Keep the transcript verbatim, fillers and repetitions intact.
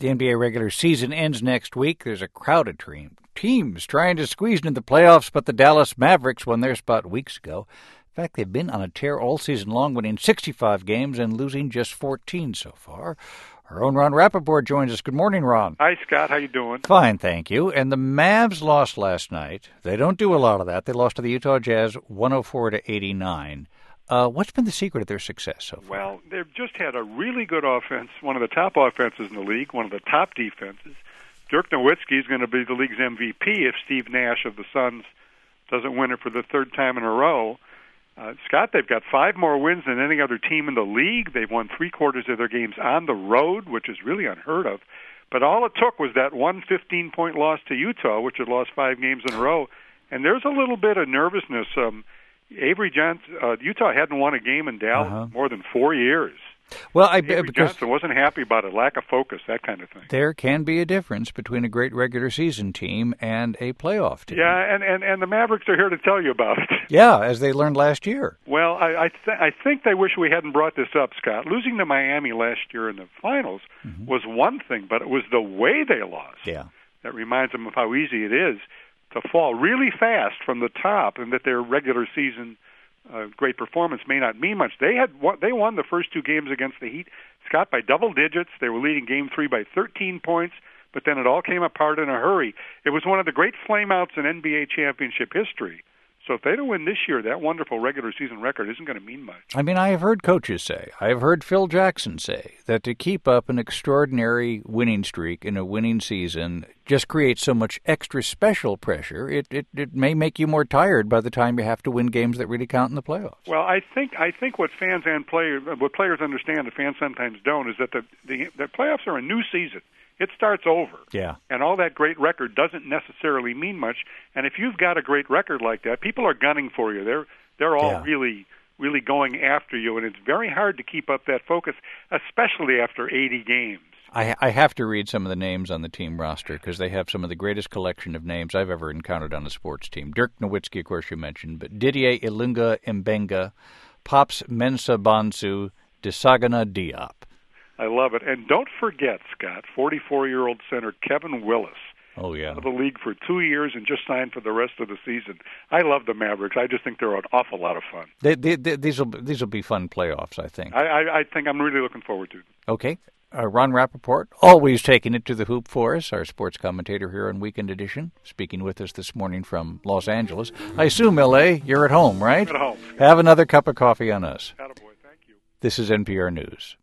The N B A regular season ends next week. There's a crowded team. Teams trying to squeeze into the playoffs, but the Dallas Mavericks won their spot weeks ago. In fact, they've been on a tear all season long, winning sixty-five games and losing just fourteen so far. Our own Ron Rappaport joins us. Good morning, Ron. Hi, Scott. How you doing? Fine, thank you. And the Mavs lost last night. They don't do a lot of that. They lost to the Utah Jazz one oh four to eighty-nine. Uh, what's been the secret of their success so far? Well, they've just had a really good offense, one of the top offenses in the league, one of the top defenses. Dirk Nowitzki is going to be the league's M V P if Steve Nash of the Suns doesn't win it for the third time in a row. Uh, Scott, they've got five more wins than any other team in the league. They've won three-quarters of their games on the road, which is really unheard of. But all it took was that one fifteen-point loss to Utah, which had lost five games in a row. And there's a little bit of nervousness. Um, Avery Johnson, uh, Utah hadn't won a game in Dallas uh-huh. more than four years. Well, I Avery because Johnson wasn't happy about it, lack of focus, that kind of thing. There can be a difference between a great regular season team and a playoff team. Yeah, and, and, and the Mavericks are here to tell you about it. Yeah, as they learned last year. Well, I I, th- I think they wish we hadn't brought this up, Scott. Losing to Miami last year in the finals mm-hmm. was one thing, but it was the way they lost. Yeah. That reminds them of how easy it is to fall really fast from the top, and that their regular season uh, great performance may not mean much. They had won, they won the first two games against the Heat, Scott, by double digits. They were leading Game Three by thirteen points, but then it all came apart in a hurry. It was one of the great flameouts in N B A championship history. So if they don't win this year, that wonderful regular season record isn't going to mean much. I mean, I have heard coaches say, I have heard Phil Jackson say, that to keep up an extraordinary winning streak in a winning season just creates so much extra special pressure, it, it, it may make you more tired by the time you have to win games that really count in the playoffs. Well, I think I think what fans and players, what players understand, and fans sometimes don't, is that the, the, the playoffs are a new season. It starts over. Yeah. And all that great record doesn't necessarily mean much. And if you've got a great record like that, people are gunning for you. They're they're all yeah. really, really going after you. And it's very hard to keep up that focus, especially after eighty games. I, I have to read some of the names on the team roster because they have some of the greatest collection of names I've ever encountered on a sports team. Dirk Nowitzki, of course, you mentioned, but Didier Ilunga Mbenga, Pops Mensah Bonsu, Desagana Diop. I love it. And don't forget, Scott, forty-four-year-old center Kevin Willis. Oh, yeah. Out of the league for two years and just signed for the rest of the season. I love the Mavericks. I just think they're an awful lot of fun. They, they, they, these will these will be fun playoffs, I think. I, I, I think I'm really looking forward to it. Okay. Uh, Ron Rappaport, always taking it to the hoop for us, our sports commentator here on Weekend Edition, speaking with us this morning from Los Angeles. I assume, L A, you're at home, right? At home. Have another cup of coffee on us. Attaboy, thank you. This is N P R News.